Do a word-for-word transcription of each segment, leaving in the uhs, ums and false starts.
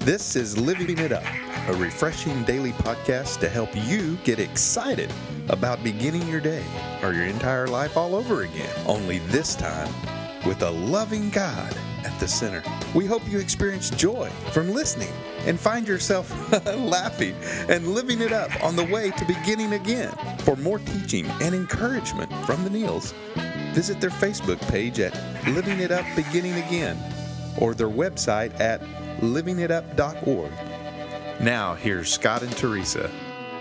This is Living It Up, a refreshing daily podcast to help you get excited about beginning your day or your entire life all over again. Only this time with a loving God at the center. We hope you experience joy from listening and find yourself laughing and living it up on the way to beginning again. For more teaching and encouragement from the Neils, visit their Facebook page at Living It Up Beginning Again or their website at living it up dot org. Now, here's Scott and Teresa.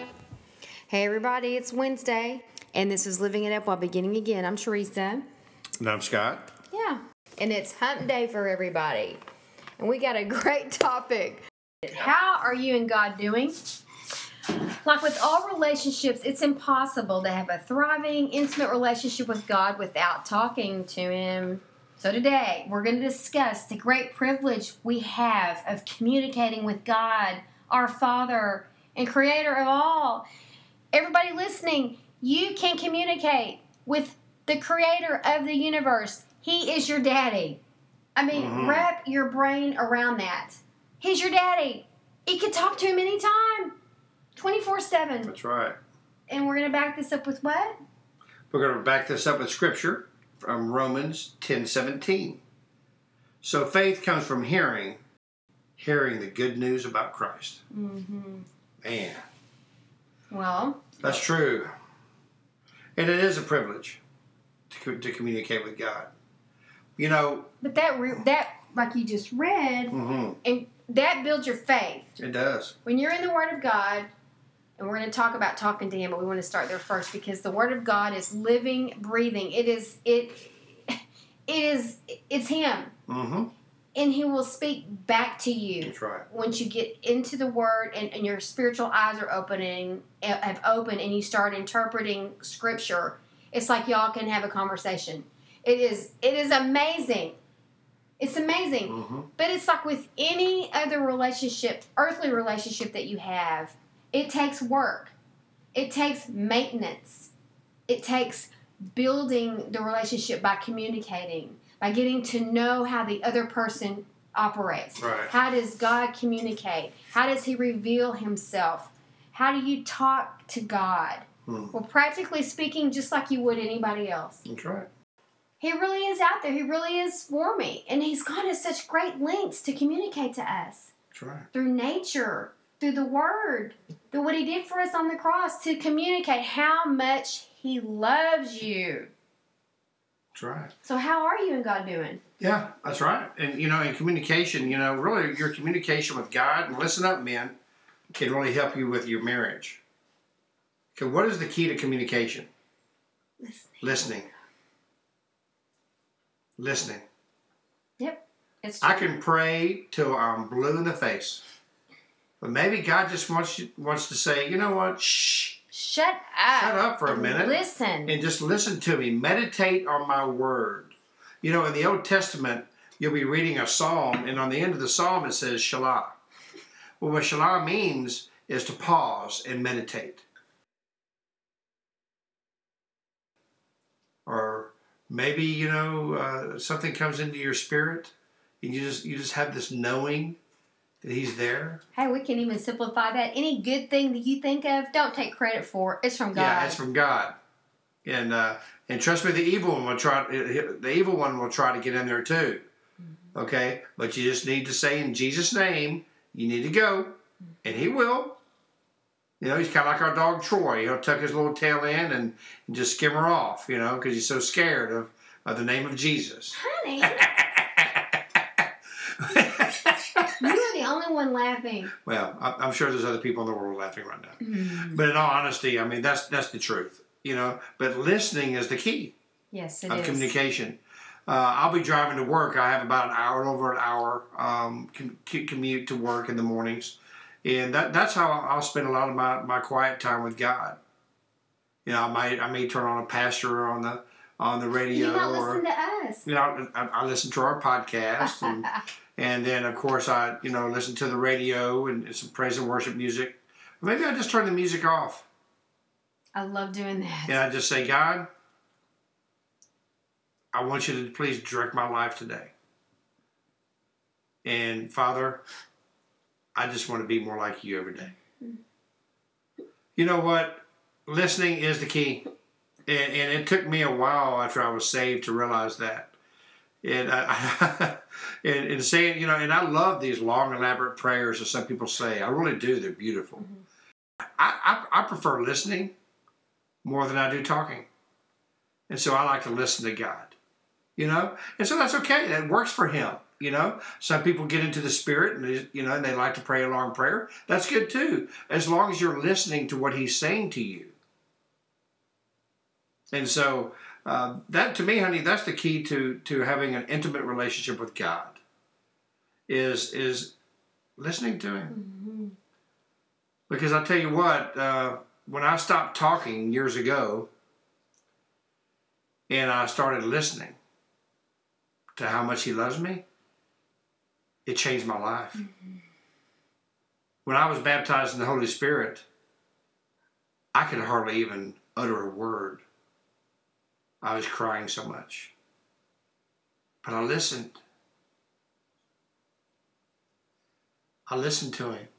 Hey everybody, it's Wednesday, and this is Living It Up While Beginning Again. I'm Teresa. And I'm Scott. Yeah, and it's hump day for everybody. And we got a great topic. How are you and God doing? Like with all relationships, it's impossible to have a thriving, intimate relationship with God without talking to Him. So today, we're going to discuss the great privilege we have of communicating with God, our Father and Creator of all. Everybody listening, you can communicate with the Creator of the universe. He is your daddy. I mean, mm-hmm. Wrap your brain around that. He's your daddy. You can talk to Him anytime, twenty-four seven. That's right. And we're going to back this up with what? We're going to back this up with Scripture from Romans ten seventeen. So faith comes from hearing, hearing the good news about Christ. Mm-hmm. Man. Well. That's true. And it is a privilege to, to communicate with God. You know. But that, that like you just read, mm-hmm. and that builds your faith. It does. When you're in the Word of God, and we're going to talk about talking to Him, but we want to start there first because the Word of God is living, breathing. It is, it, it is, it's Him. Mm-hmm. And He will speak back to you. That's right. Once you get into the Word and, and your spiritual eyes are opening, have opened, and you start interpreting Scripture, it's like y'all can have a conversation. It is, it is amazing. It's amazing. Mm-hmm. But it's like with any other relationship, earthly relationship that you have, it takes work. It takes maintenance. It takes building the relationship by communicating, by getting to know how the other person operates. Right. How does God communicate? How does He reveal Himself? How do you talk to God? Hmm. Well, practically speaking, just like you would anybody else. That's right. He really is out there. He really is for me. And He's gone to such great lengths to communicate to us. That's right. Through nature, through the Word, through what He did for us on the cross to communicate how much He loves you. That's right. So how are you and God doing? Yeah, that's right. And, you know, in communication, you know, really your communication with God, and listen up, men, can really help you with your marriage. Okay, what is the key to communication? Listening. Listening. Listening. Yep. It's true. I can pray till I'm blue in the face. But maybe God just wants you, wants to say, you know what? Shh. Shut up. Shut up for a minute. Listen. And just listen to me. Meditate on my word. You know, in the Old Testament, you'll be reading a psalm, and on the end of the psalm it says Shalah. Well, what Shalah means is to pause and meditate. Or maybe, you know, uh, something comes into your spirit, and you just you just have this knowing that He's there. Hey, we can even simplify that. Any good thing that you think of, don't take credit for. It's from God. Yeah, it's from God. And uh, and trust me, the evil one will try. The evil one will try to get in there too. Mm-hmm. Okay, but you just need to say in Jesus' name, you need to go, and He will. You know, He's kind of like our dog Troy. He'll tuck his little tail in and, and just skim her off. You know, because he's so scared of, of the name of Jesus. Honey. You're the only one laughing. Well, I'm sure there's other people in the world laughing right now. Mm-hmm. But in all honesty, I mean, that's that's the truth. You know, but listening is the key. Yes, it of is. communication. Uh, I'll be driving to work. I have about an hour, over an hour um, com- commute to work in the mornings. And that that's how I'll spend a lot of my, my quiet time with God. You know, I might I may turn on a pastor on the on the radio. You might or, listen to us. You know, I, I listen to our podcast, and, and then of course I you know listen to the radio and some praise and worship music. Maybe I just turn the music off. I love doing that. And I just say, God, I want you to please direct my life today. And Father, I just want to be more like you every day. You know what? Listening is the key. And, and it took me a while after I was saved to realize that. And, I, and, and saying, you know, and I love these long, elaborate prayers that some people say. I really do. They're beautiful. Mm-hmm. I, I, I prefer listening more than I do talking. And so I like to listen to God, you know. And so that's okay. That works for him, you know. Some people get into the Spirit, and they, you know, and they like to pray a long prayer. That's good too, as long as you're listening to what he's saying to you. And so uh, that, to me, honey, that's the key to to having an intimate relationship with God. Is is listening to him. Mm-hmm. Because I tell you what, uh, when I stopped talking years ago, and I started listening to how much he loves me, it changed my life. Mm-hmm. When I was baptized in the Holy Spirit, I could hardly even utter a word. I was crying so much. But I listened. I listened to him.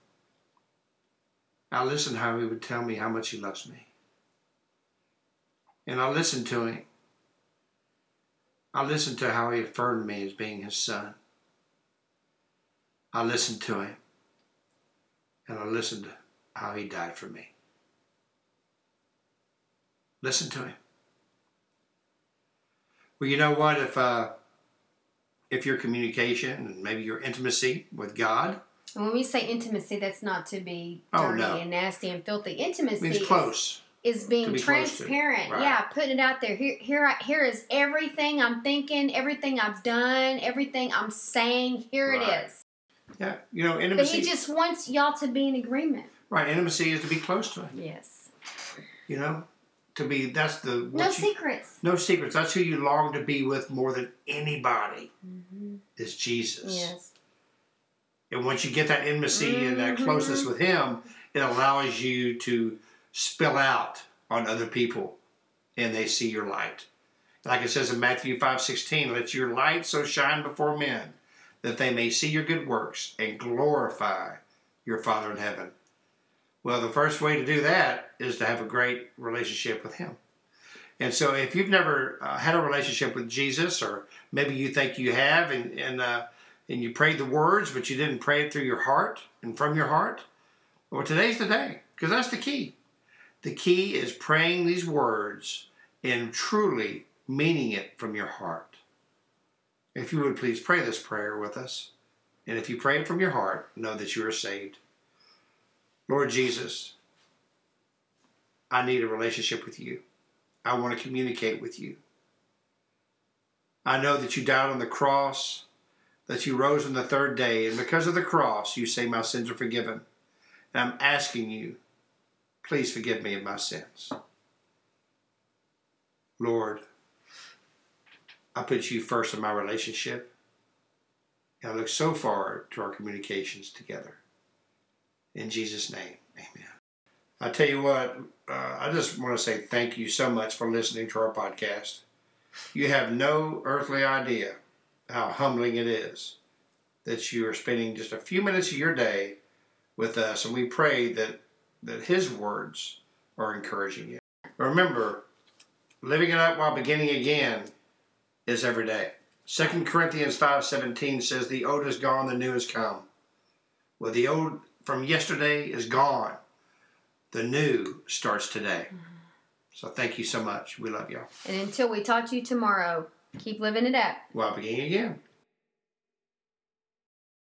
I listened how he would tell me how much he loves me. And I listened to him. I listened to how he affirmed me as being his son. I listened to him. And I listened to how he died for me. Listen to him. Well, you know what? If uh, if your communication and maybe your intimacy with God. And when we say intimacy, that's not to be oh, dirty no. and nasty and filthy. Intimacy means close. Is, is being be transparent. Right. Yeah, putting it out there. Here, here, I, here is everything I'm thinking, everything I've done, everything I'm saying. Here right. it is. Yeah, you know, intimacy. But he just wants y'all to be in agreement. Right, intimacy is to be close to him. Yes. You know, to be, that's the... No you, secrets. No secrets. That's who you long to be with more than anybody, mm-hmm. is Jesus. Yes. And once you get that intimacy mm-hmm. and that closeness with him, it allows you to spill out on other people and they see your light. Like it says in Matthew five sixteen, let your light so shine before men that they may see your good works and glorify your Father in heaven. Well, the first way to do that is to have a great relationship with him. And so if you've never uh, had a relationship with Jesus, or maybe you think you have, and, and, uh, and you prayed the words, but you didn't pray it through your heart and from your heart, well, today's the day, because that's the key. The key is praying these words and truly meaning it from your heart. If you would please pray this prayer with us. And if you pray it from your heart, know that you are saved. Lord Jesus, I need a relationship with you. I want to communicate with you. I know that you died on the cross, that you rose on the third day, and because of the cross, you say my sins are forgiven. And I'm asking you, please forgive me of my sins. Lord, I put you first in my relationship, and I look so forward to our communications together. In Jesus' name, amen. I tell you what, uh, I just want to say thank you so much for listening to our podcast. You have no earthly idea how humbling it is that you are spending just a few minutes of your day with us, and we pray that, that his words are encouraging you. Remember, living it up while beginning again is every day. Second Corinthians five seventeen says, the old is gone, the new has come. Well, the old from yesterday is gone. The new starts today. Mm-hmm. So thank you so much. We love y'all. And until we talk to you tomorrow, keep living it up while beginning again.